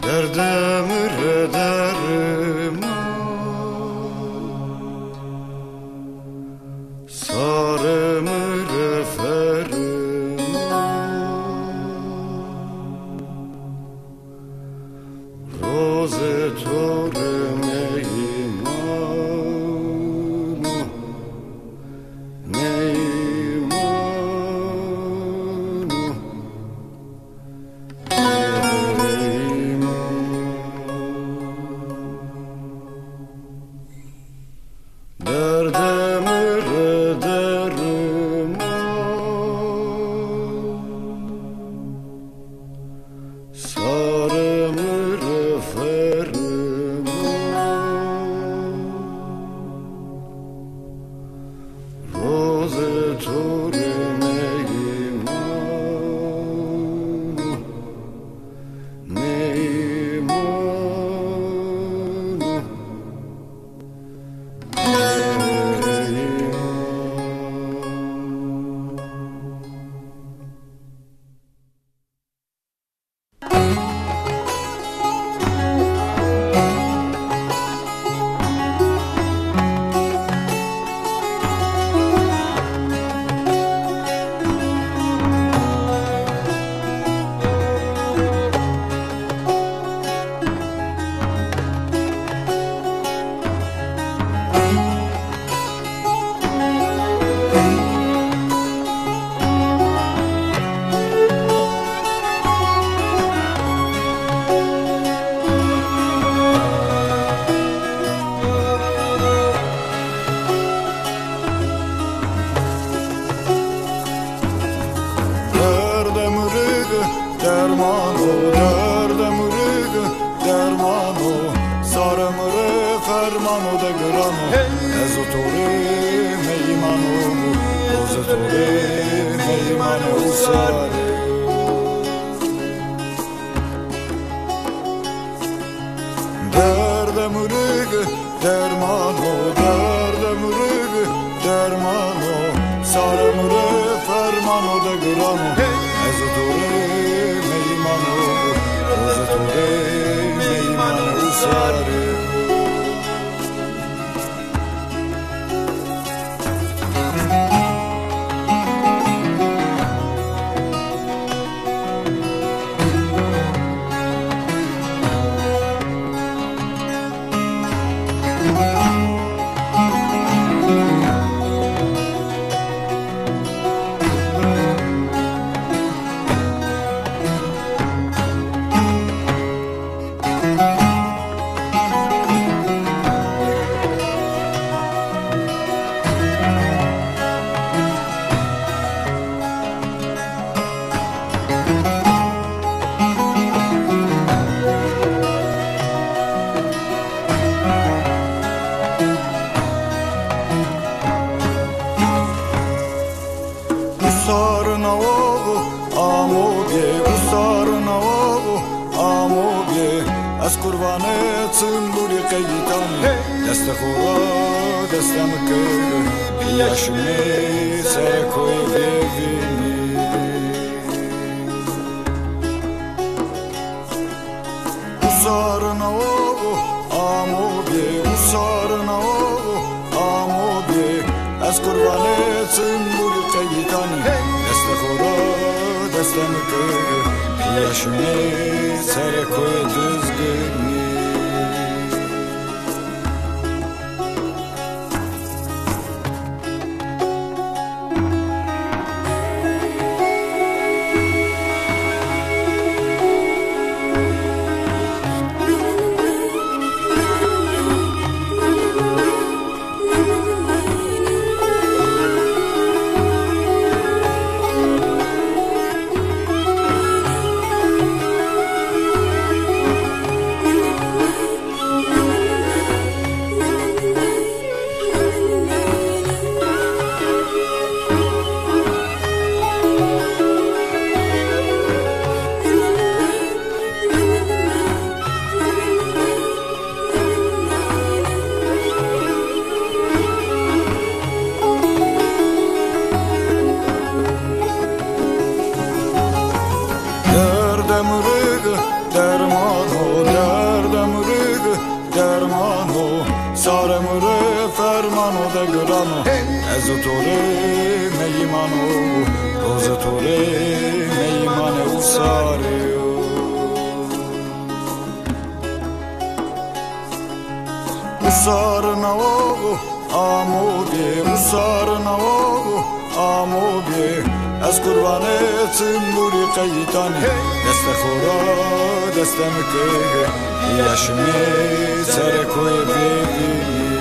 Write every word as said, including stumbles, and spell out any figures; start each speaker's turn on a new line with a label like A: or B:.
A: دردم ره درمان سارم ره فرمان روز تو ره میمان میمان دردم ره درمان سارم ره فرمان روز تو ره میمان میمان درمانو دردم ریگ درمانو سارم ره فرمانو دگرانو از تو ره میمانو روز تو ره میمانو ساره دردم ریگ درمانو دردم ریگ درمانو سارم ره فرمانو دگرانو از تو ره روز تو ره میمانو ساره از قربان تنبوری قیتانی دست خورا دستم کرد بیاشمی سرکوی ببینی usar نوابو آموگی usar نوابو آموگی از قربان تنبوری قیتانی دست خورا دستم کرد بیاشمی سرکوی düzgünlüğü سارموره فرمانو ده گرانو از توره میمانو روز توره میمان او ساره Usar navago amoge Usar navago amoge Az kurbanı tımburi kayitani Deste khora deste mke Yaşmi sere koy bebi